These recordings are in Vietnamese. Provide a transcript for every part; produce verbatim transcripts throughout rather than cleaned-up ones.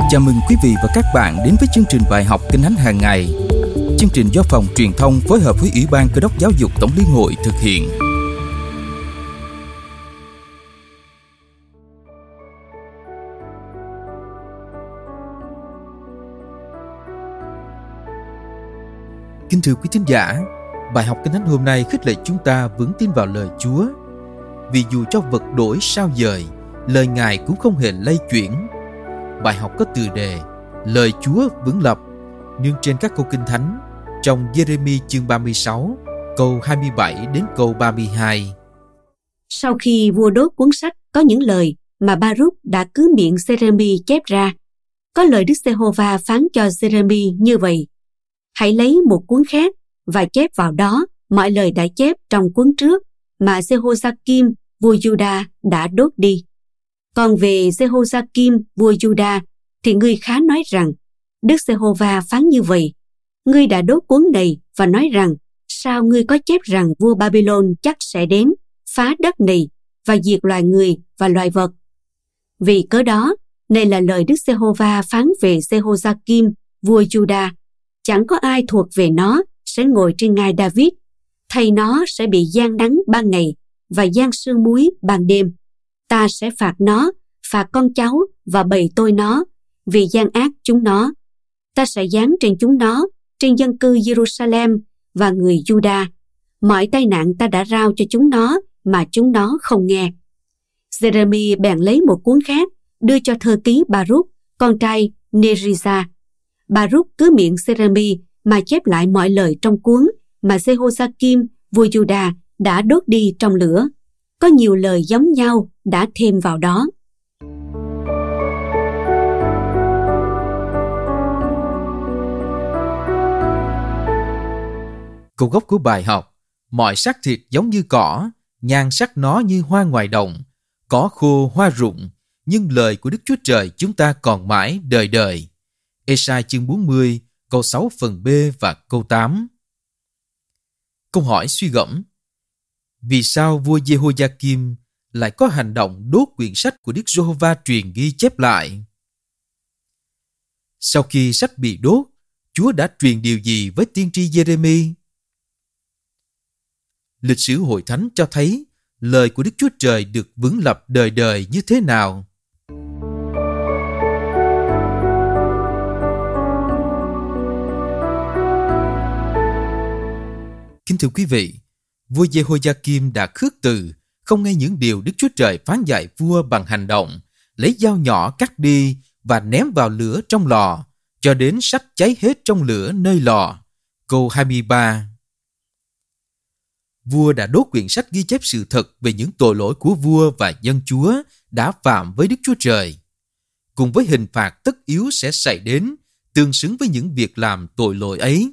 Chào mừng quý vị và các bạn đến với chương trình bài học Kinh Thánh hàng ngày. Chương trình do Phòng Truyền thông phối hợp với Ủy ban Cơ đốc Giáo dục Tổng liên hội thực hiện. Kính thưa quý thính giả, bài học Kinh Thánh hôm nay khích lệ chúng ta vững tin vào lời Chúa. Vì dù cho vật đổi sao dời, lời Ngài cũng không hề lay chuyển. Bài học có tựa đề Lời Chúa vững lập, nương trên các câu Kinh Thánh trong Giê-rê-mi chương ba mươi sáu, câu hai mươi bảy đến câu ba mươi hai. Sau khi vua đốt cuốn sách có những lời mà Ba-rúc đã cứ miệng Giê-rê-mi chép ra, có lời Đức Giê-hô-va phán cho Giê-rê-mi như vậy: hãy lấy một cuốn khác và chép vào đó mọi lời đã chép trong cuốn trước mà Giê-hô-gia-kim vua Giu-đa đã đốt đi. Còn về Giê-hô-gia-kim vua Giu-đa thì ngươi khá nói rằng: Đức Giê-hô-va phán như vậy: ngươi đã đốt cuốn này và nói rằng, sao ngươi có chép rằng vua Ba-bí-lôn chắc sẽ đến phá đất này và diệt loài người và loài vật. Vì cớ đó, này là lời Đức Giê-hô-va phán về Giê-hô-gia-kim vua Giu-đa: chẳng có ai thuộc về nó sẽ ngồi trên ngai David, thay nó sẽ bị giăng nắng ban ngày và giăng sương muối ban đêm. Ta sẽ phạt nó, phạt con cháu và bầy tôi nó, vì gian ác chúng nó. Ta sẽ giáng trên chúng nó, trên dân cư Jerusalem và người Juda, mọi tai nạn ta đã rao cho chúng nó mà chúng nó không nghe. Giê-rê-mi bèn lấy một cuốn khác đưa cho thơ ký Ba-rúc, con trai Nê-ri-gia. Ba-rúc cứ miệng Giê-rê-mi mà chép lại mọi lời trong cuốn mà Giê-hô-gia-kim vua Giu-đa đã đốt đi trong lửa. Có nhiều lời giống nhau đã thêm vào đó. Câu gốc của bài học: mọi xác thịt giống như cỏ, nhan sắc nó như hoa ngoài đồng, cỏ khô hoa rụng, nhưng lời của Đức Chúa Trời chúng ta còn mãi đời đời. Ê-sai chương bốn mươi, câu sáu phần B và câu tám. Câu hỏi suy gẫm: vì sao vua Giê-hô-gia-kim lại có hành động đốt quyển sách của Đức Giê-hô-va truyền ghi chép lại? Sau khi sách bị đốt, Chúa đã truyền điều gì với tiên tri Giê-rê-mi? Lịch sử Hội Thánh cho thấy lời của Đức Chúa Trời được vững lập đời đời như thế nào? Kính thưa quý vị, vua Giê-hô-gia-kim đã khước từ, không nghe những điều Đức Chúa Trời phán dạy vua bằng hành động, lấy dao nhỏ cắt đi và ném vào lửa trong lò, cho đến sách cháy hết trong lửa nơi lò. Câu hai mươi ba. Vua đã đốt quyển sách ghi chép sự thật về những tội lỗi của vua và dân Chúa đã phạm với Đức Chúa Trời, cùng với hình phạt tất yếu sẽ xảy đến, tương xứng với những việc làm tội lỗi ấy.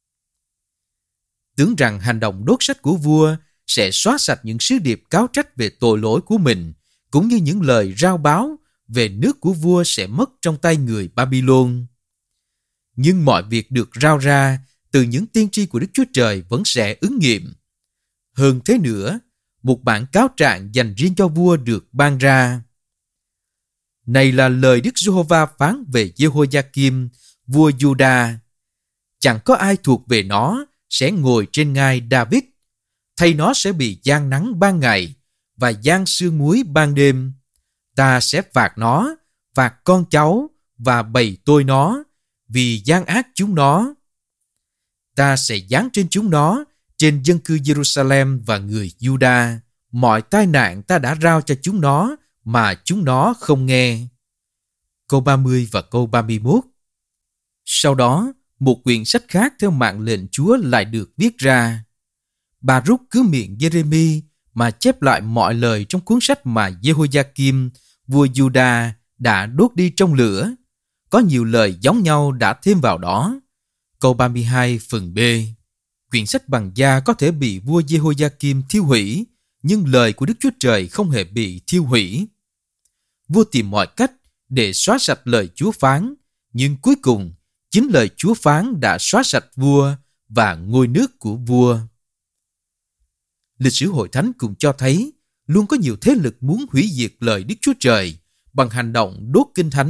Tưởng rằng hành động đốt sách của vua sẽ xóa sạch những sứ điệp cáo trách về tội lỗi của mình, cũng như những lời rao báo về nước của vua sẽ mất trong tay người Ba-bí-lôn. Nhưng mọi việc được rao ra từ những tiên tri của Đức Chúa Trời vẫn sẽ ứng nghiệm. Hơn thế nữa, một bản cáo trạng dành riêng cho vua được ban ra. Này là lời Đức Giê-hô-va phán về Giê-hô-gia-kim, vua Giu-đa: chẳng có ai thuộc về nó sẽ ngồi trên ngai David, thay nó sẽ bị giăng nắng ban ngày và giăng sương muối ban đêm. Ta sẽ phạt nó, phạt con cháu và bầy tôi nó, vì gian ác chúng nó. Ta sẽ giáng trên chúng nó, trên dân cư Jerusalem và người Juda, mọi tai nạn ta đã rao cho chúng nó mà chúng nó không nghe. Câu ba mươi và câu ba mươi mốt. Sau đó, một quyển sách khác theo mạng lệnh Chúa lại được viết ra. Ba-rúc cứ miệng Giê-rê-mi mà chép lại mọi lời trong cuốn sách mà Giê-hô-gia-kim vua Giu-đa đã đốt đi trong lửa. Có nhiều lời giống nhau đã thêm vào đó. Câu ba mươi hai phần B. Quyển sách bằng da có thể bị vua Giê-hô-gia-kim thiêu hủy, nhưng lời của Đức Chúa Trời không hề bị thiêu hủy. Vua tìm mọi cách để xóa sạch lời Chúa phán, nhưng cuối cùng chính lời Chúa phán đã xóa sạch vua và ngôi nước của vua. Lịch sử Hội Thánh cũng cho thấy luôn có nhiều thế lực muốn hủy diệt lời Đức Chúa Trời bằng hành động đốt kinh thánh,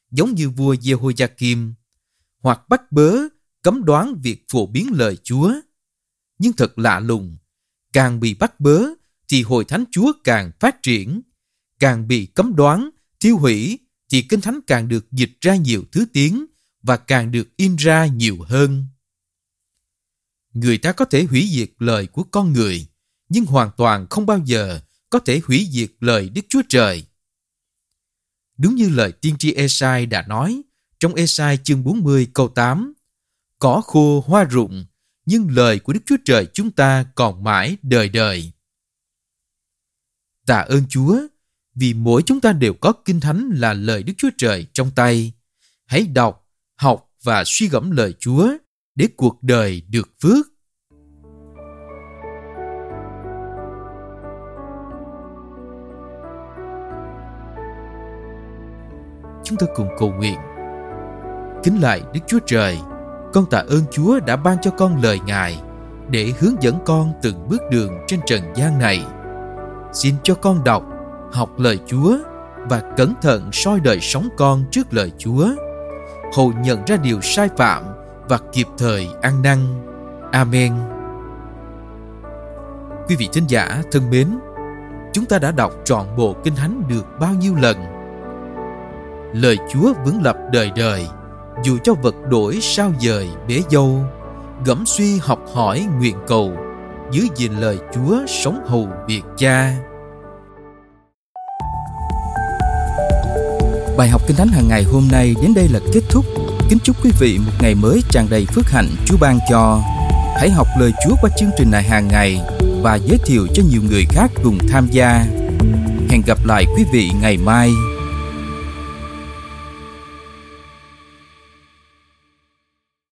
giống như vua Jehoiakim, hoặc bắt bớ, cấm đoán việc phổ biến lời Chúa. Nhưng thật lạ lùng, càng bị bắt bớ thì hội thánh Chúa càng phát triển, càng bị cấm đoán, tiêu hủy thì Kinh Thánh càng được dịch ra nhiều thứ tiếng và càng được in ra nhiều hơn. Người ta có thể hủy diệt lời của con người, nhưng hoàn toàn không bao giờ có thể hủy diệt lời Đức Chúa Trời. Đúng như lời tiên tri Ê-sai đã nói trong Ê-sai chương bốn mươi câu tám: Cỏ khô hoa rụng, nhưng lời của Đức Chúa Trời chúng ta còn mãi đời đời. Tạ ơn Chúa, vì mỗi chúng ta đều có Kinh Thánh là lời Đức Chúa Trời trong tay. Hãy đọc, học và suy gẫm lời Chúa để cuộc đời được phước. Chúng ta cùng cầu nguyện. Kính lạy Đức Chúa Trời, con tạ ơn Chúa đã ban cho con lời Ngài để hướng dẫn con từng bước đường trên trần gian này. Xin cho con đọc, học lời Chúa và cẩn thận soi đời sống con trước lời Chúa, hầu nhận ra điều sai phạm và kịp thời ăn năn. Amen. Quý vị thính giả thân mến, chúng ta đã đọc trọn bộ Kinh Thánh được bao nhiêu lần? Lời Chúa vững lập đời đời, dù cho vật đổi sao dời bế dâu. Gẫm suy học hỏi nguyện cầu, giữ gìn lời Chúa sống hầu việc Cha. Bài học Kinh Thánh hàng ngày hôm nay đến đây là kết thúc. Kính chúc quý vị một ngày mới tràn đầy phước hạnh Chúa ban cho. Hãy học lời Chúa qua chương trình này hàng ngày và giới thiệu cho nhiều người khác cùng tham gia. Hẹn gặp lại quý vị ngày mai.